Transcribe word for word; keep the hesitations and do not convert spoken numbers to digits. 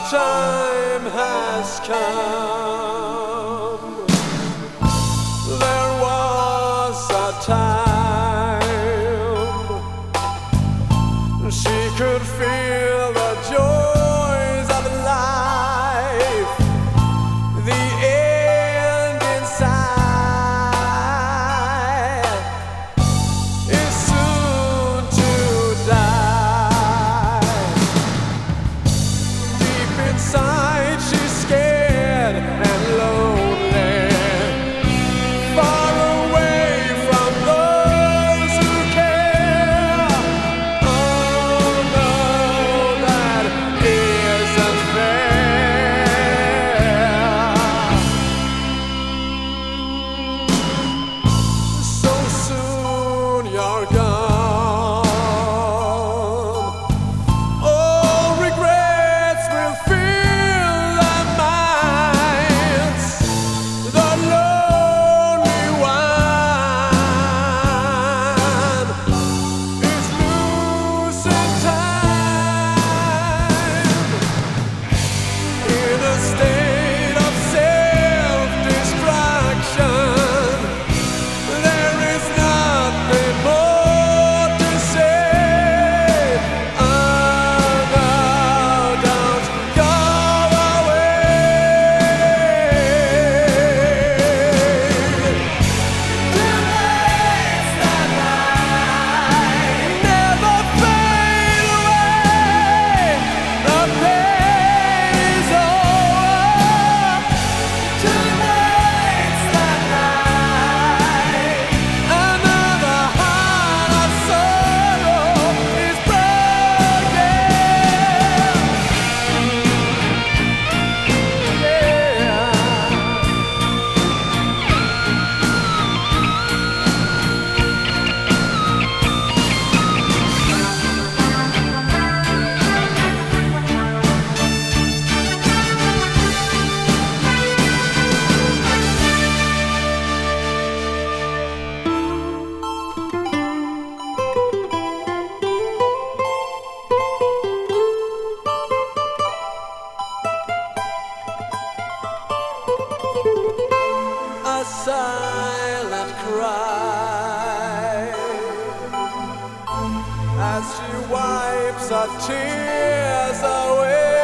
time has come. There was a time she could feel the joys of life, the end in sight is soon to die. Deep inside she's scared and lonely, far away from those who care. Oh no, that isn't fair. So soon you're gone. All regrets will fill our minds. The lonely one is losing time in a state of self-destruction. There is nothing more to say. Oh no, don't go away. Tonight's the night, never fade away. The pain is over. Tonight's the night, another heart of sorrow is broken. Yeah. A silent cry as she wipes her tears away.